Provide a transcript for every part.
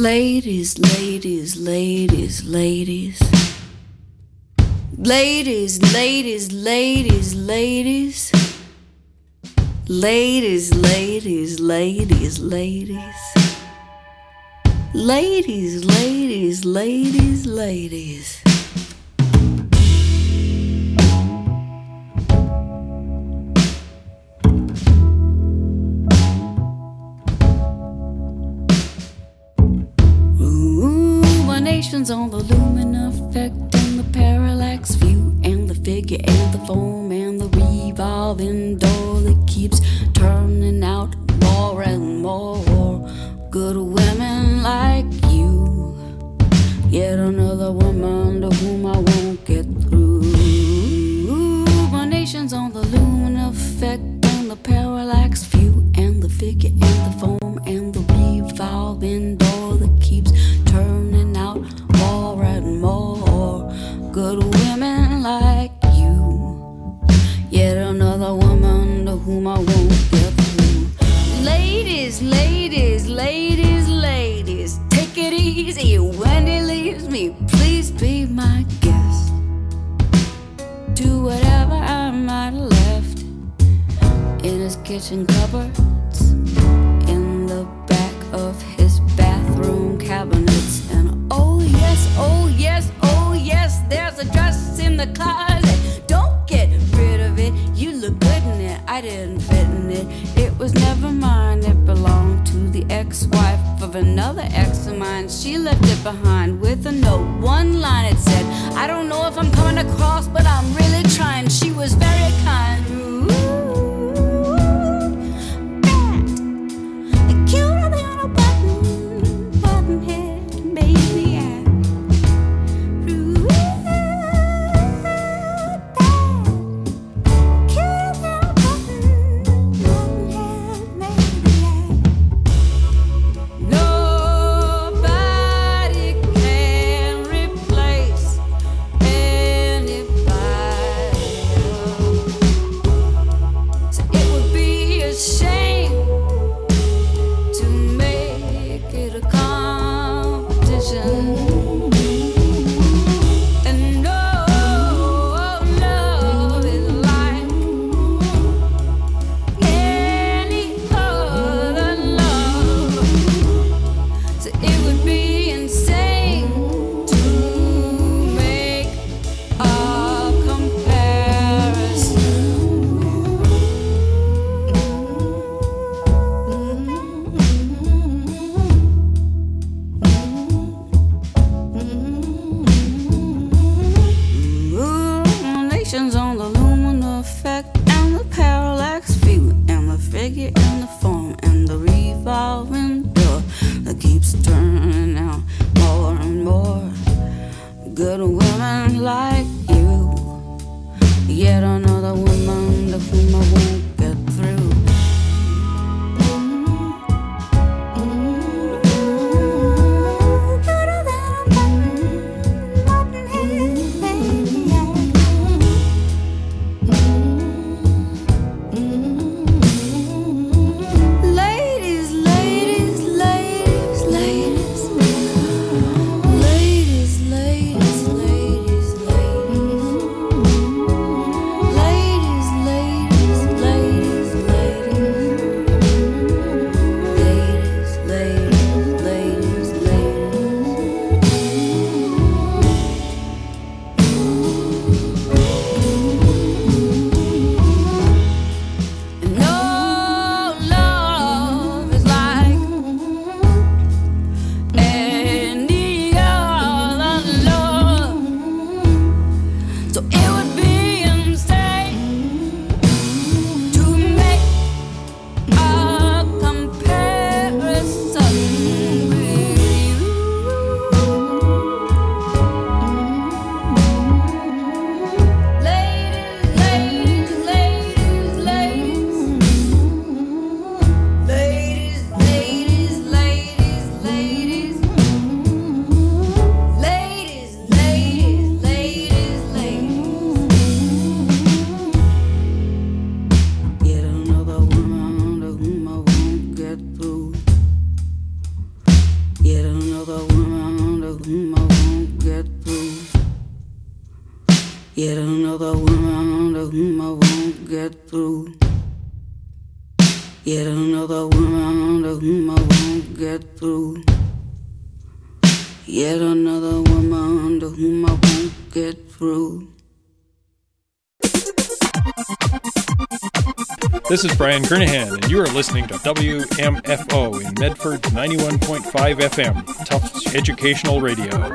Ladies, ladies, ladies, ladies. Ladies, ladies, ladies, ladies. Ladies, ladies, ladies, ladies. Ladies, ladies, ladies, ladies. Ruminations on the lumen effect and the parallax view and the figure and the foam and the revolving door that keeps turning out more and more good women like you. Yet another woman to whom I won't get through. Ruminations on the lumen effect and the parallax view and the figure and the foam and the revolving door that keeps turning out more and more good women like you. Yet another woman to whom I won't get through. Ladies, ladies, ladies, ladies, take it easy when he leaves me. Please be my guest. Do whatever I might have left in his kitchen cupboards, in the back of his bathroom cabinets. And oh yes, oh yes, oh yes, there's a dress in the closet. Don't get rid of it, you look good in it. I didn't fit in it, it was never mine. It belonged to the ex-wife of another ex of mine. She left it behind with a note, one line it said, I don't know if I'm coming across, but I'm really trying. She was very kind. Ooh, bad, cuter than a button head, baby. On the lumen effect and the parallax view and the figure and the form and the revolving door that keeps turning out more and more good women like you. Yet another woman to whom I won't get through. Ladies, Yet another woman to whom I won't get through. Yet another woman to whom I won't get through. Yet another woman to whom I won't get through. This is Brian Kernahan, and you are listening to WMFO in Medford's 91.5 FM, Tufts Educational Radio.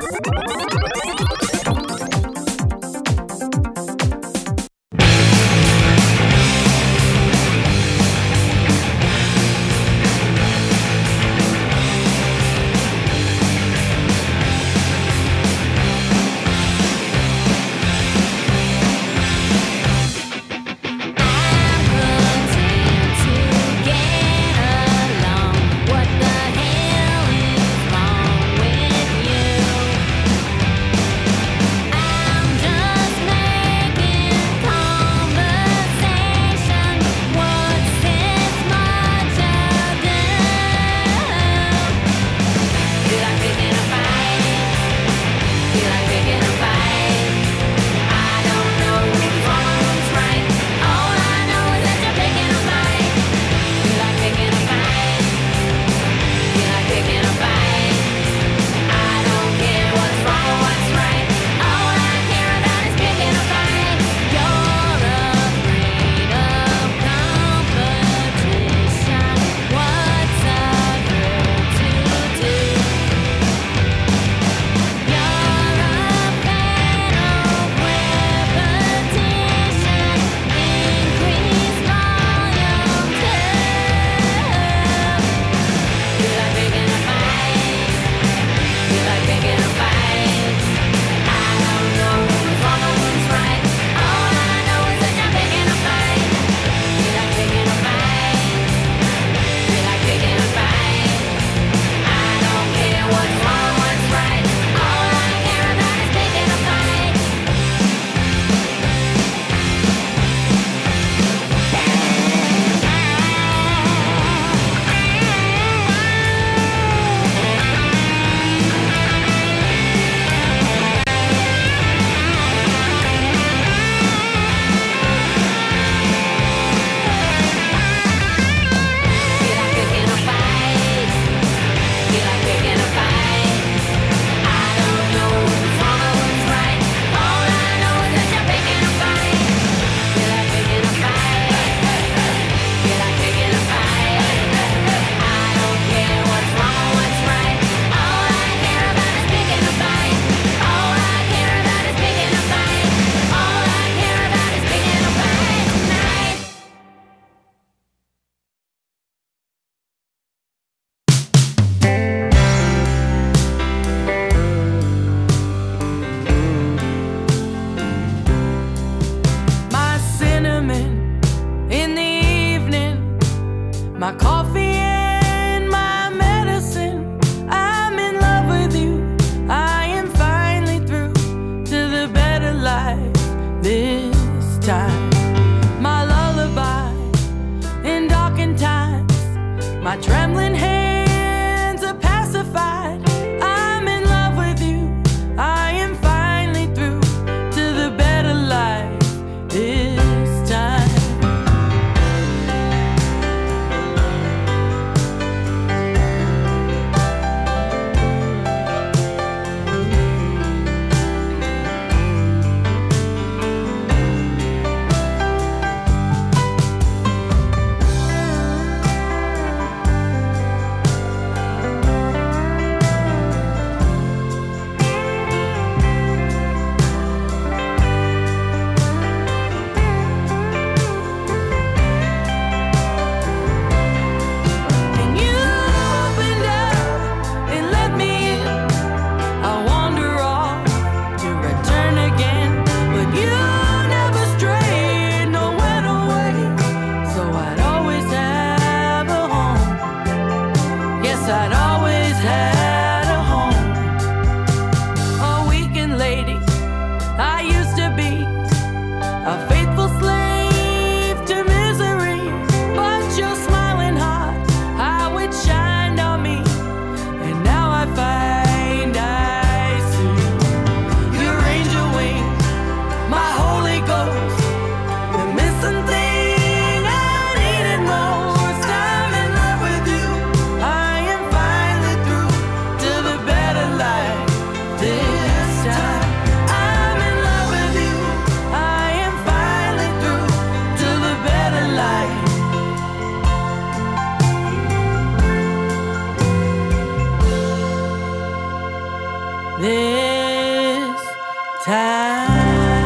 time.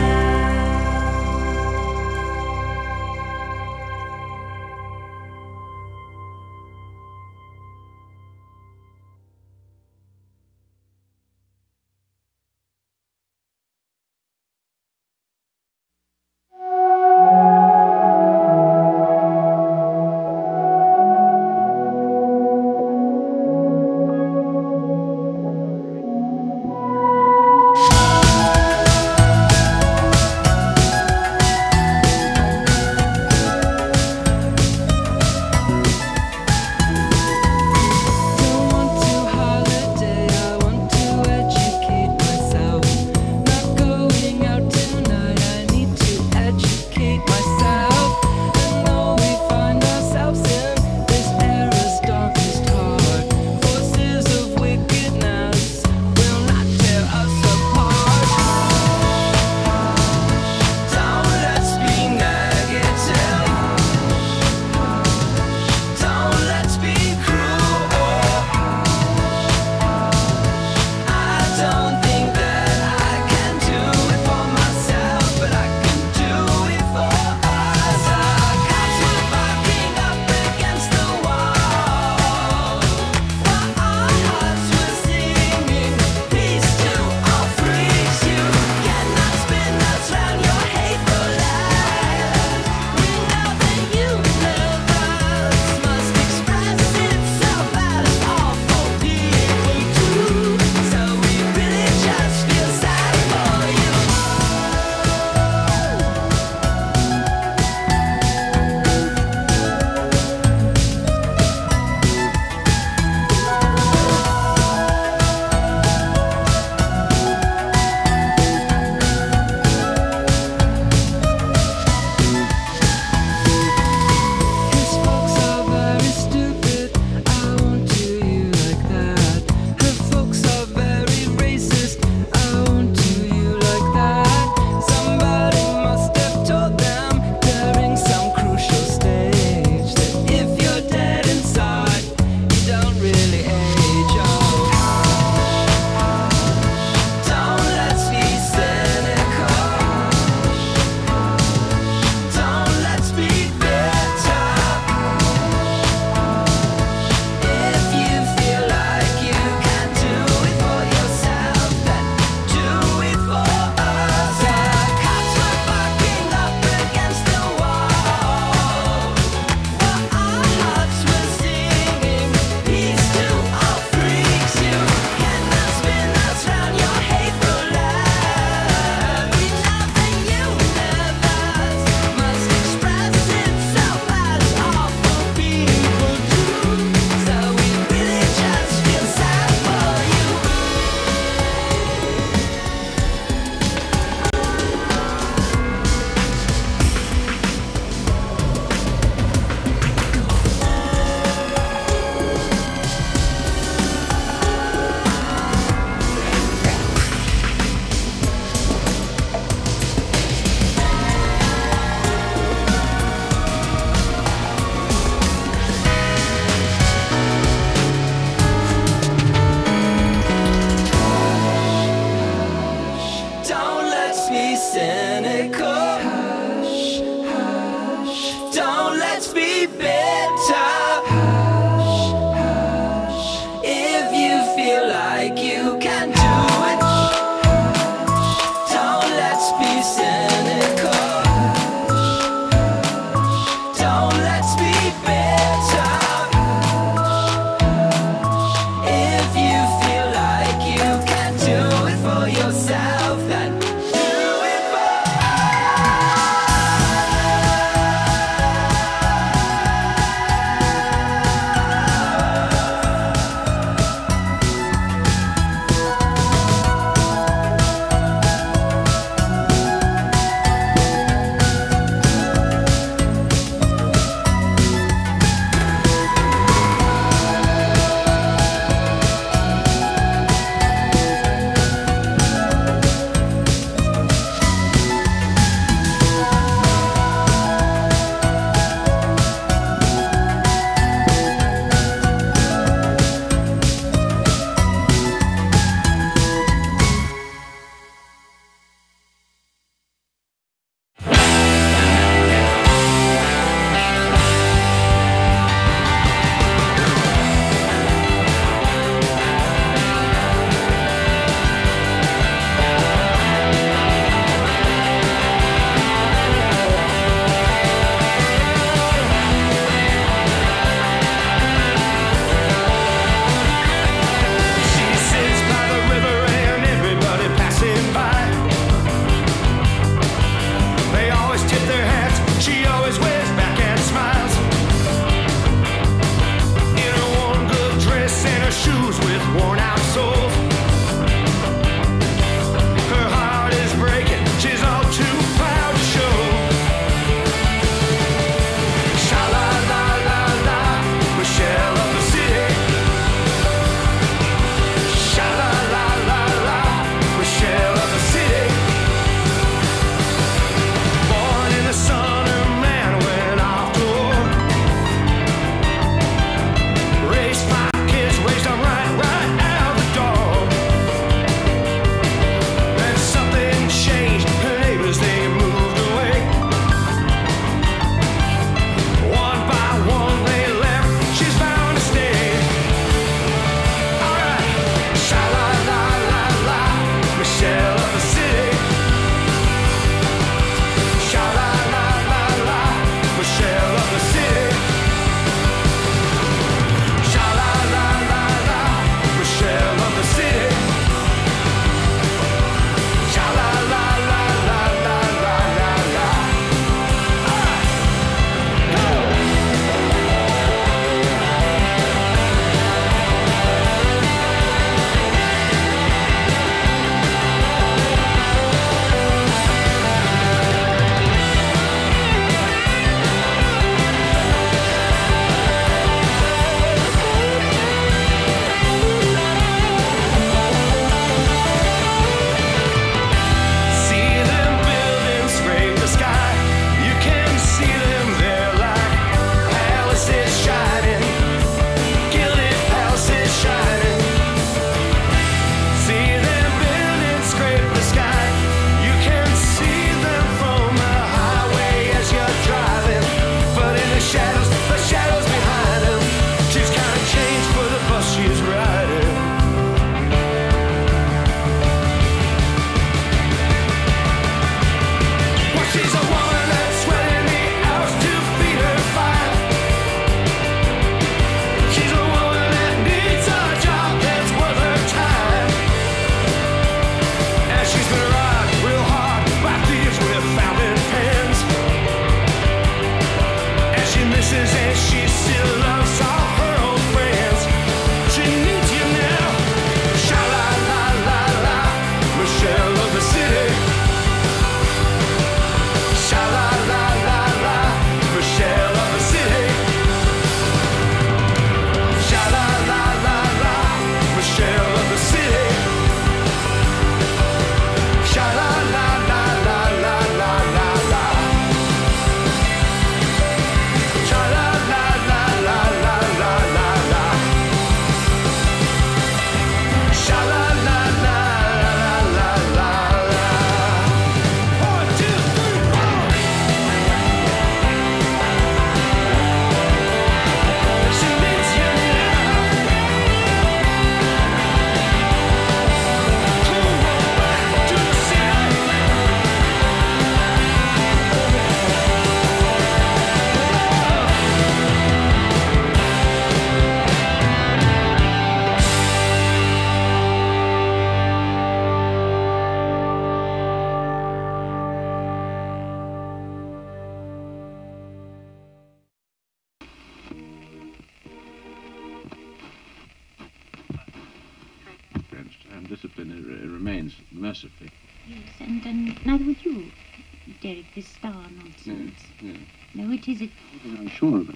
philosophy. Yes, and neither would you, Derek, this star nonsense. Yes. No, it isn't. I'm sure of it.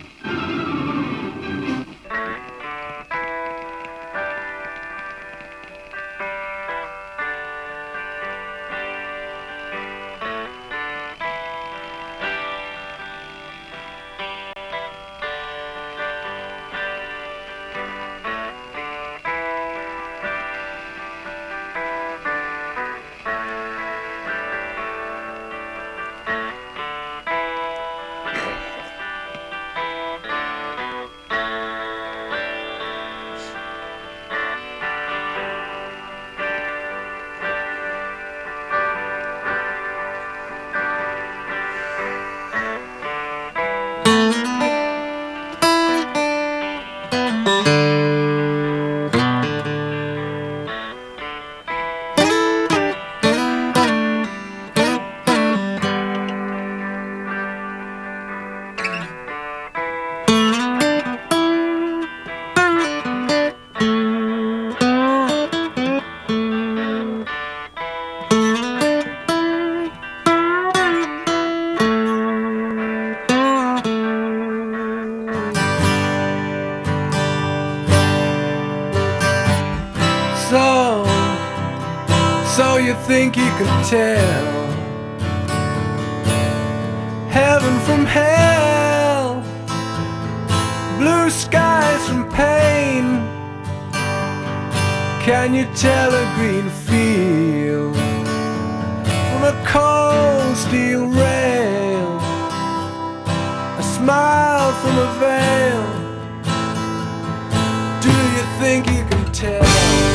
So you think you could tell heaven from hell, blue skies from pain? Can you tell a green field from a cold steel rail, a smile from a veil? Do you think you can tell?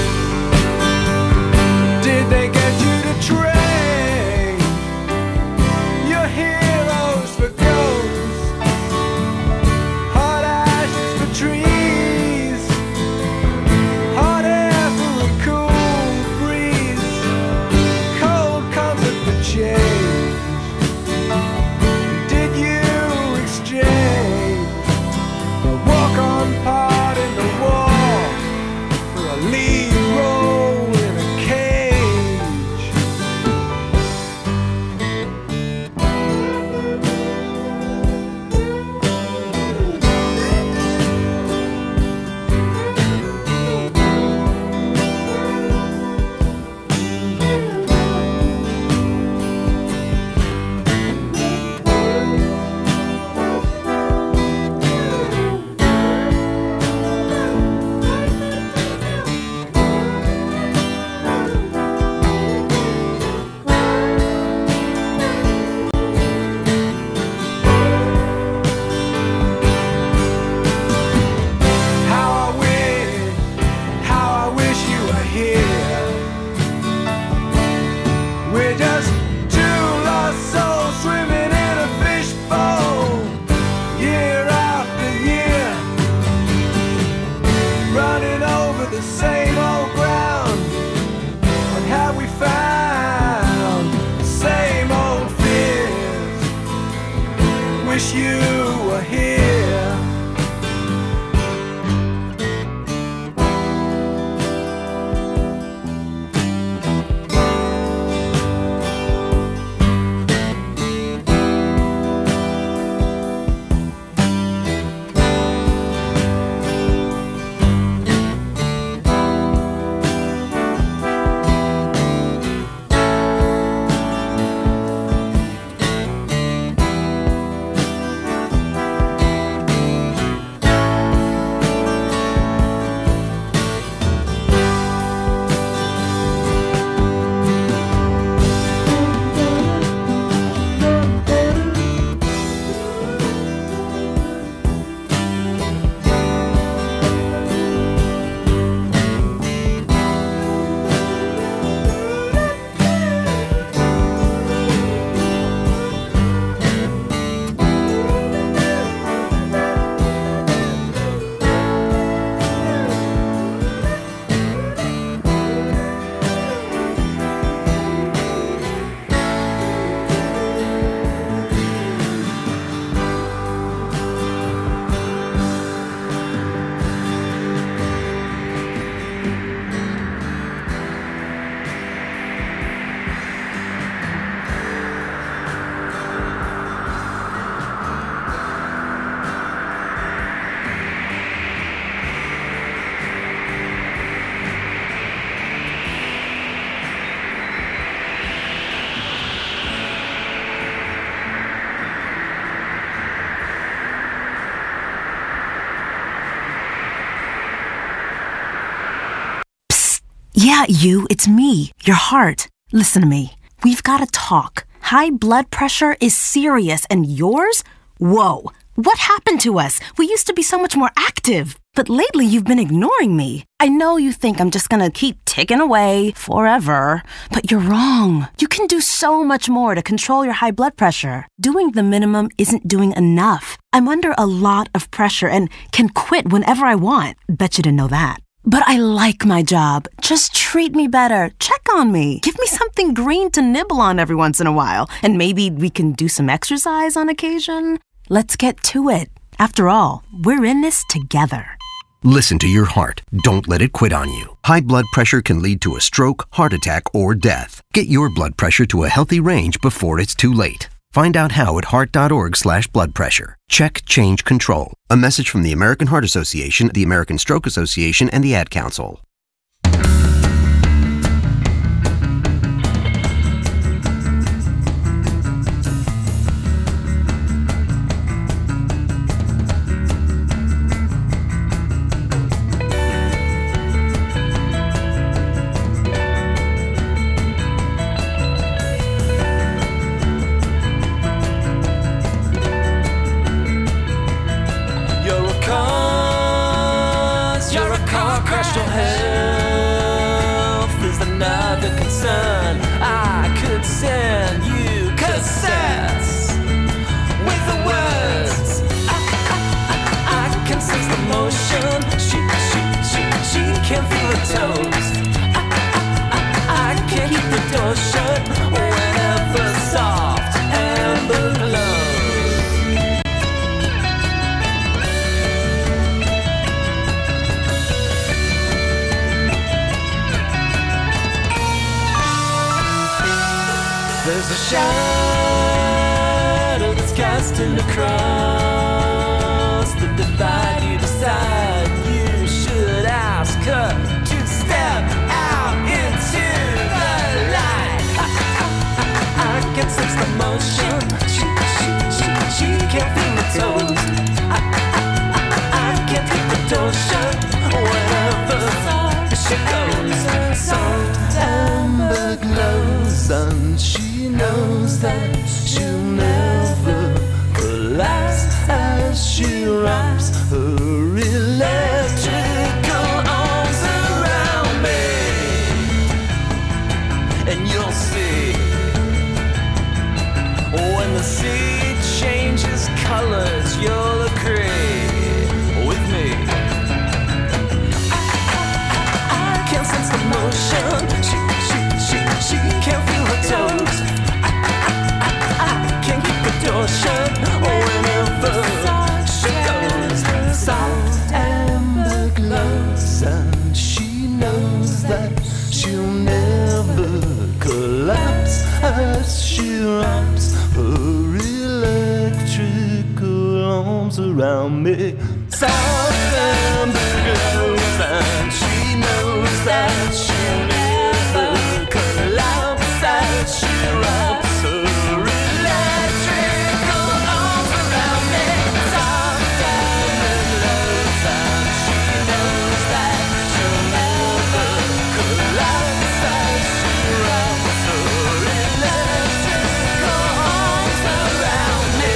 Did they get you to trade your heroes for ghosts, hot ashes for trees, hot air for a cool breeze, cold comfort for change? Did you exchange a walk-on part in the war for a not you, it's me, your heart. Listen to me. We've got to talk. High blood pressure is serious, and yours? Whoa. What happened to us? We used to be so much more active. But lately, you've been ignoring me. I know you think I'm just gonna keep ticking away forever, but you're wrong. You can do so much more to control your high blood pressure. Doing the minimum isn't doing enough. I'm under a lot of pressure and can quit whenever I want. Bet you didn't know that. But I like my job. Just treat me better. Check on me. Give me something green to nibble on every once in a while. And maybe we can do some exercise on occasion. Let's get to it. After all, we're in this together. Listen to your heart. Don't let it quit on you. High blood pressure can lead to a stroke, heart attack, or death. Get your blood pressure to a healthy range before it's too late. Find out how at heart.org/blood pressure. Check, change, control. A message from the American Heart Association, the American Stroke Association, and the Ad Council. There's a shadow that's casting across the divide. You decide you should ask her to step out into the light. I can sense the motion. She can't feel my toes. I can't keep the door shut whenever she goes. Soft amber glows and she knows that she'll never collapse as she wraps her electrical arms around me. And you'll see when the sea changes colors, you'll agree with me. I can't sense the motion. She can't feel her toes. I can't keep the door shut whenever she goes. Soft amber glows and she knows that she'll never collapse as she wraps her electrical arms around me. Soft amber glows and she knows that she'll never collapse as she wraps her electrical arms around me. Soft amber glows and she knows that she'll never collapse as she wraps her electrical arms around me.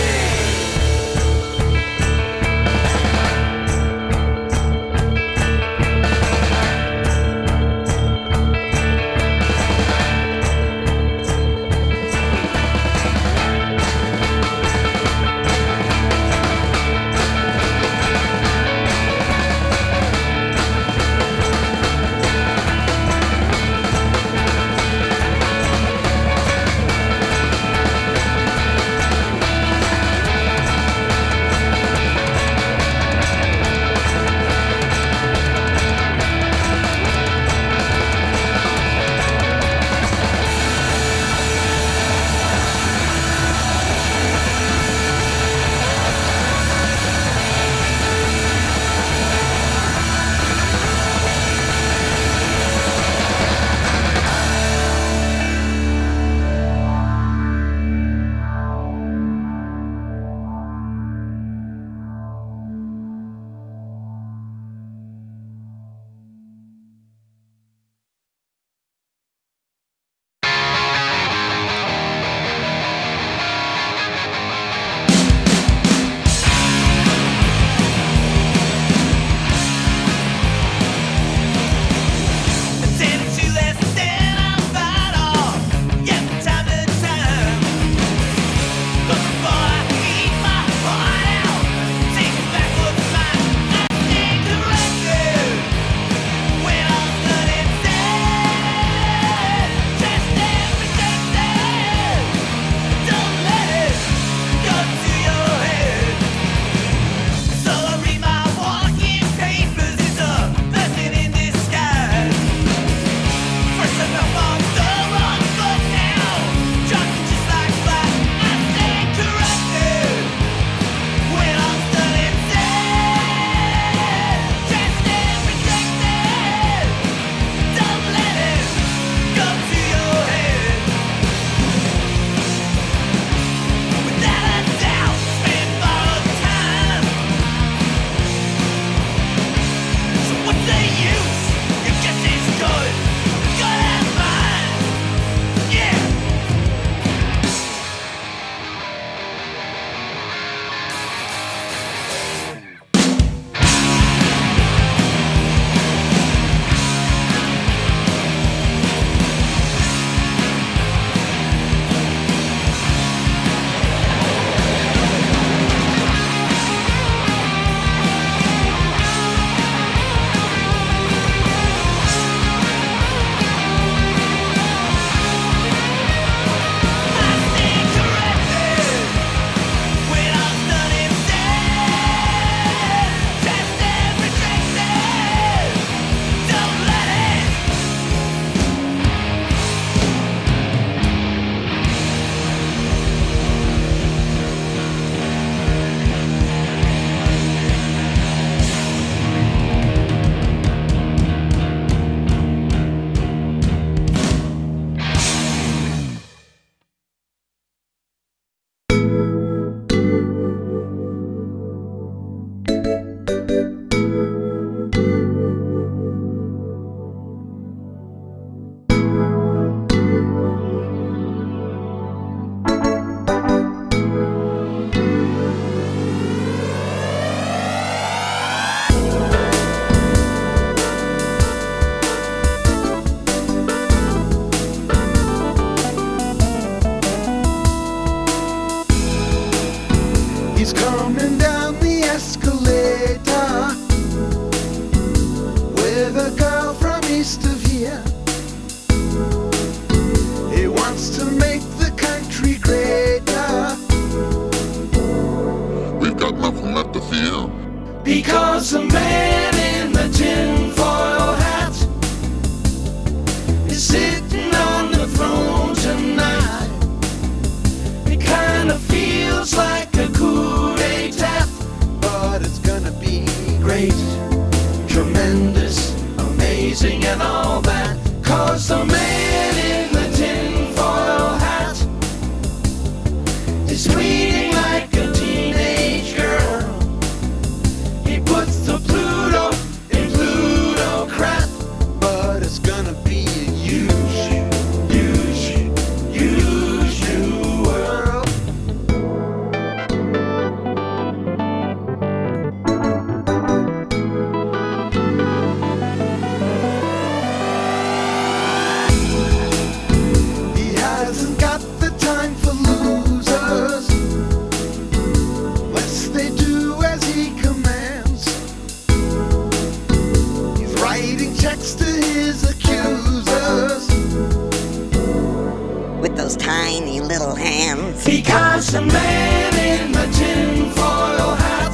tiny little hands. Because the man in the tinfoil hat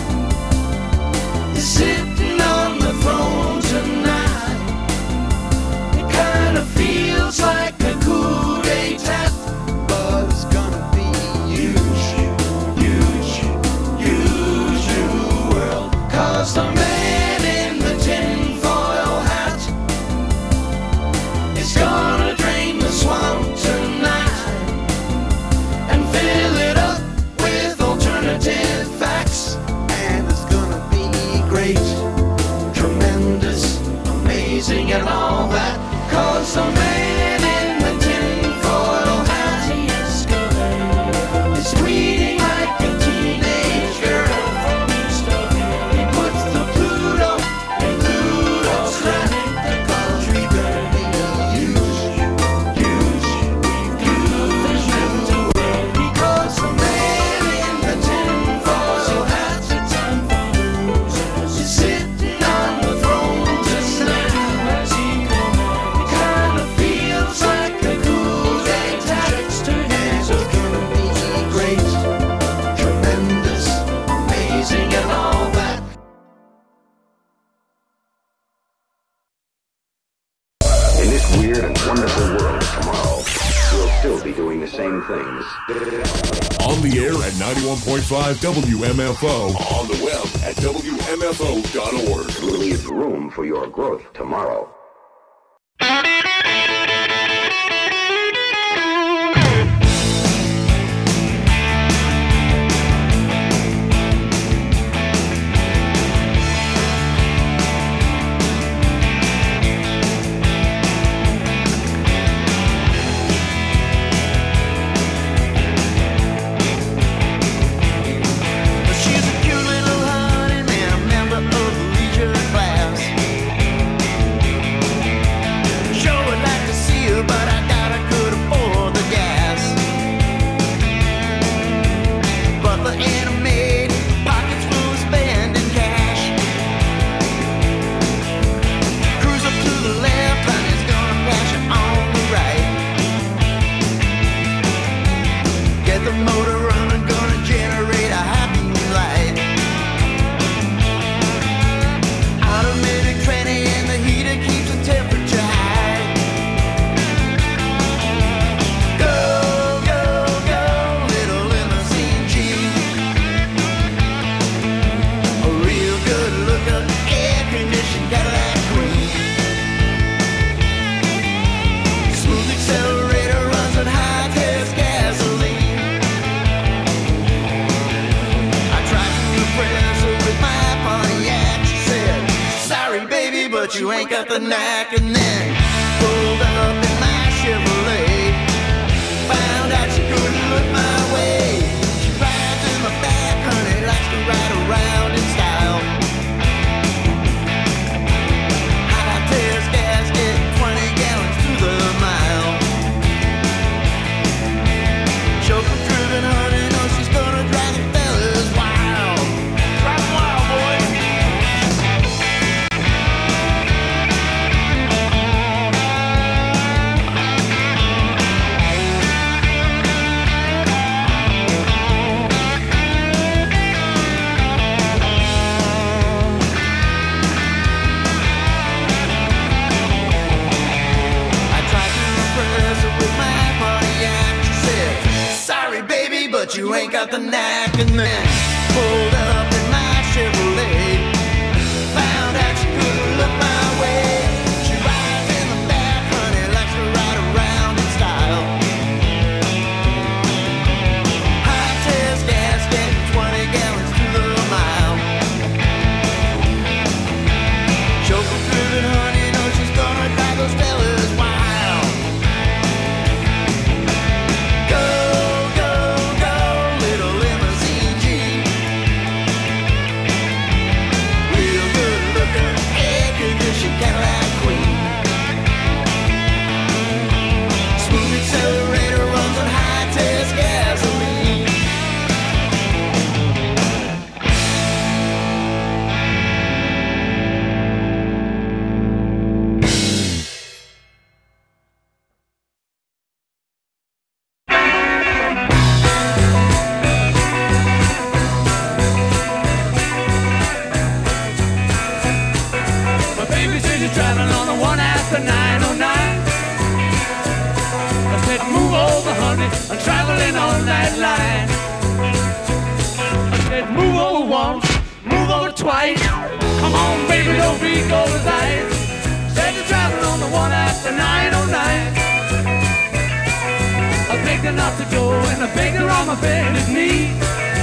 is sitting on the throne tonight. It kind of feels like a coup d'etat, but it's gonna be huge, huge, huge new world. 'Cause the man in the tinfoil hat is gonna drain the swamp tonight and fill it up with alternative facts. And it's gonna be great, tremendous, amazing and all that. 'Cause the man in the tinfoil hat is tweeting like a teenage girl. He puts the Pluto in Pluto's lap. 'Cause we're gonna be huge, huge, huge new world. Because the man in the tinfoil hat is sitting on the throne tonight. It kind of feels like a coup d'etat, and it's gonna be great, tremendous, amazing, and all that. In this weird and wonderful world tomorrow, we'll still be doing the same things. On the air at 91.5 WMFO. On the web at WMFO.org. We'll leave room for your growth tomorrow. She's a cute little honey man, a member of the leisure class. Sure would like to see her, but I doubt I could afford the gas. Butler and a maid, pockets full of spending cash. Cruise up to the left, and he's gonna pass you on the right. Get the motor running, gonna generate a happy light. Automatic tranny and the heater keeps the temperature high. Go, go, go, little limousine Jeep. A real good looker, air-conditioned Cadillac Queen. Smooth accelerator runs on high-test gasoline. I tried to impress her with my Pontiac. She said, sorry baby, but you ain't got the knack. And then pulled up in my Chevrolet. Found out she couldn't look my way. She rides in the back, honey, likes to ride around in style. High-test gasket, 20 gallons to the mile. Chauffeur-driven, honey, knows she's gonna drive the fellas wild. Drive 'em wild, boy. I tried to impress her with my Pontiac. She said, sorry baby, but you ain't got the knack. And then pulled up in my Chevrolet. Found out she couldn't look my way. She rides in the back, honey, likes to ride around in style. High-test gasket, 20 gallons to the mile. Chauffeur-driven, honey, knows she's gonna drive those fellas wild. Go, go, go, little limousine Jeep. on that line. I said, move over once, move over twice. Come on, baby, don't be cold as ice. Said you're traveling on the one after 909. I begged her not to go, and I begged her on my bended knee.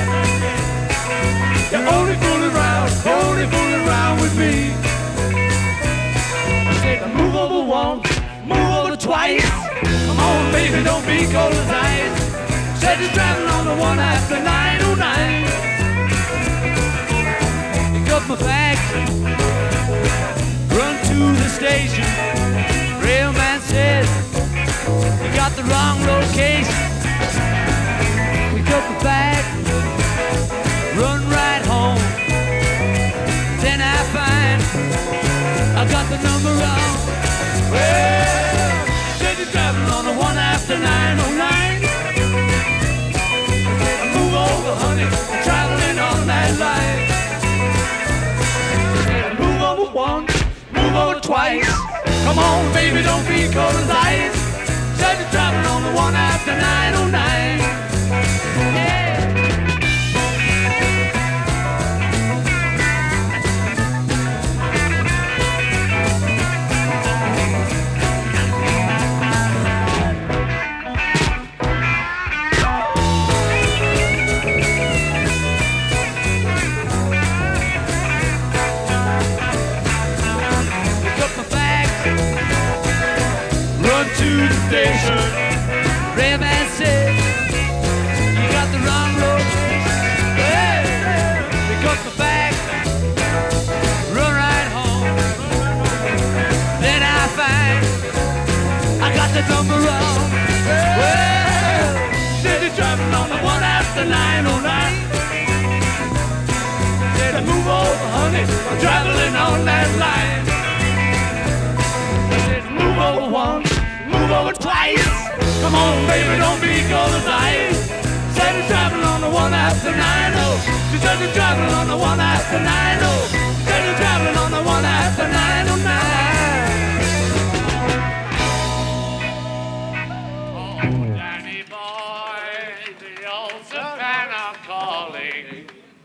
You're only fooling around with me. I said, move over once, move over twice. Come on, baby, don't be cold as ice. Said you're traveling on the one after 909. Pick up my bags, run to the station. Railman said, you got the wrong location. Pick up my bag, run right home. Then I find I got the number wrong. Well, said you're traveling on the one after 909. Move over, honey, I'm traveling on that line. Move over once, move over twice. Come on, baby, don't be cold as ice. Said you're traveling on the one after 909. Yeah. To the station, Rayman said, you got the wrong road. Hey, pick up the bag, run right home. Then I find I got the number wrong. Well, said you're traveling on the one after 909. Said I move over, honey, I'm traveling on that line. Said move over once, move over twice. Come on, baby, don't be cold as ice. Said you're traveling on the one after 9-0. She said you're traveling on the one after 9-0. Said you're traveling on the one after 909. Oh, Danny boy, the old Savannah calling.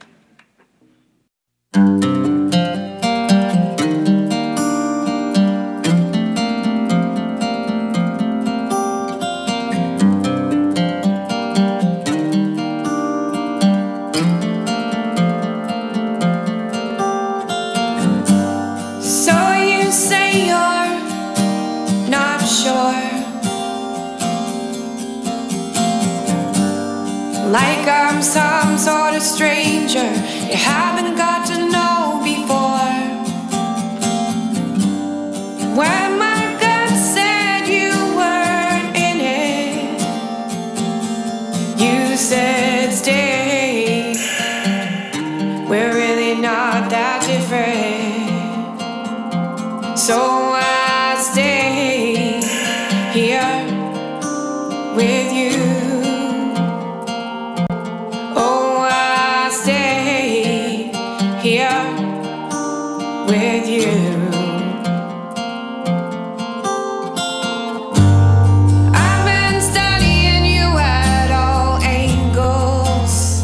Like I'm some sort of stranger you haven't got to know before. When my gut said you weren't in it, you said stay. We're really not that different. So I stay here with you. Here with you. I've been studying you at all angles.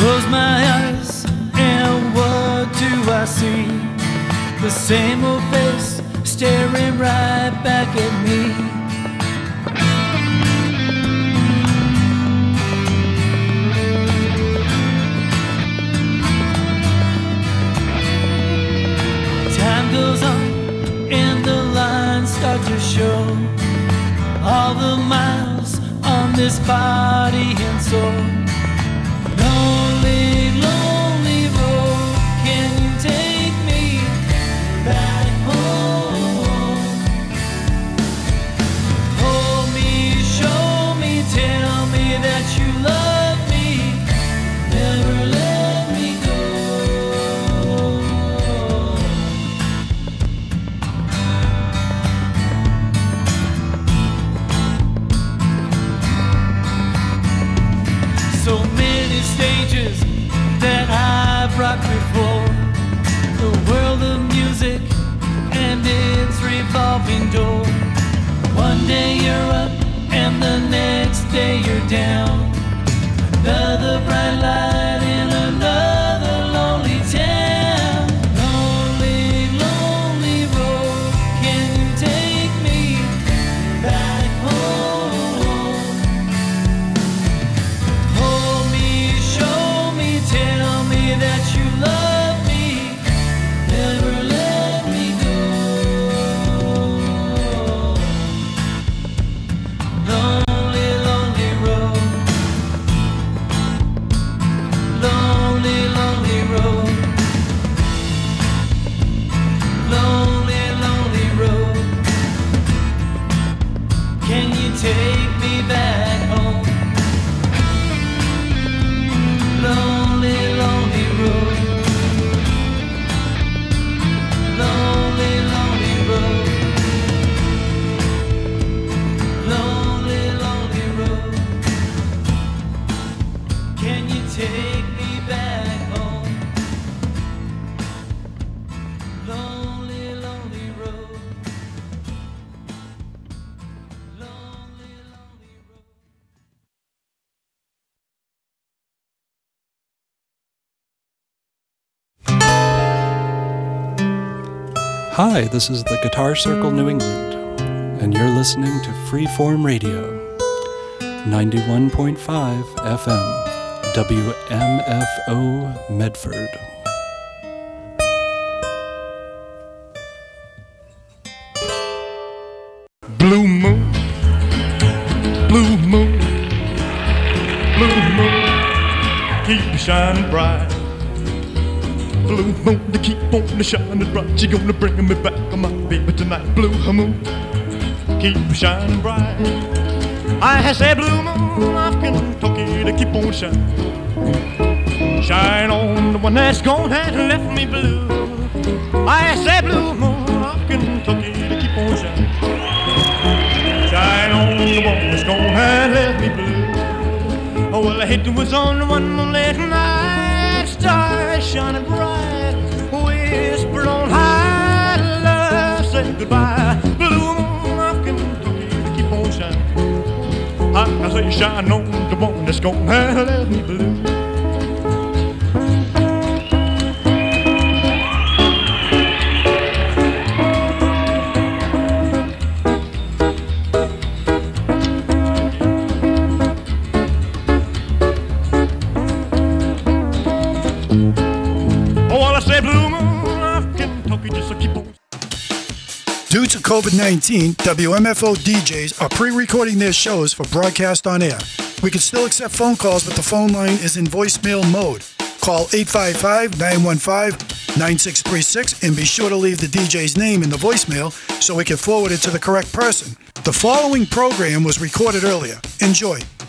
Close my eyes and what do I see? The same old face staring right back at me. Time goes on and the lines start to show all the miles on this body and soul. Lonely, lonely road, can you take me back home? Hold me, show me, tell me that you love me, never let me go. So many stages that I've rocked before, the world of music and its revolving door. One day you're up and the next day you're down. Another bright light in another lonely town. Lonely, lonely road, can you take me back home? Hold me, show me, tell me that you love me, never let me go. Lonely, lonely road. Lonely, lonely road. Lonely, lonely road. Can you take me back home? Lonely, lonely road. Lonely, lonely road. Lonely, lonely road. Can you take me back home? Lonely, lonely road. Lonely, lonely road. Hi, this is the Guitar Circle New England, and you're listening to Freeform Radio, 91.5 FM, WMFO Medford. Blue moon, blue moon, blue moon, keep shining bright. Blue moon, to keep on shining bright. She gonna bring me back, my baby, tonight. Blue moon, keep shining bright. I say blue moon of Kentucky to keep on shining. Shine on the one that's gone and left me blue. I say blue moon of Kentucky to keep on shining. Shine on the one that's gone and left me blue. Oh, well, I hate it was on one moonlit night. Stars shining bright, whispered on high, love said goodbye. Blue moon of Kentucky to keep on shining. I say shine on the one that's gone and left me blue. Due to COVID-19, WMFO DJs are pre-recording their shows for broadcast on air. We can still accept phone calls, but the phone line is in voicemail mode. Call 855-915-9636 and be sure to leave the DJ's name in the voicemail so we can forward it to the correct person. The following program was recorded earlier. Enjoy.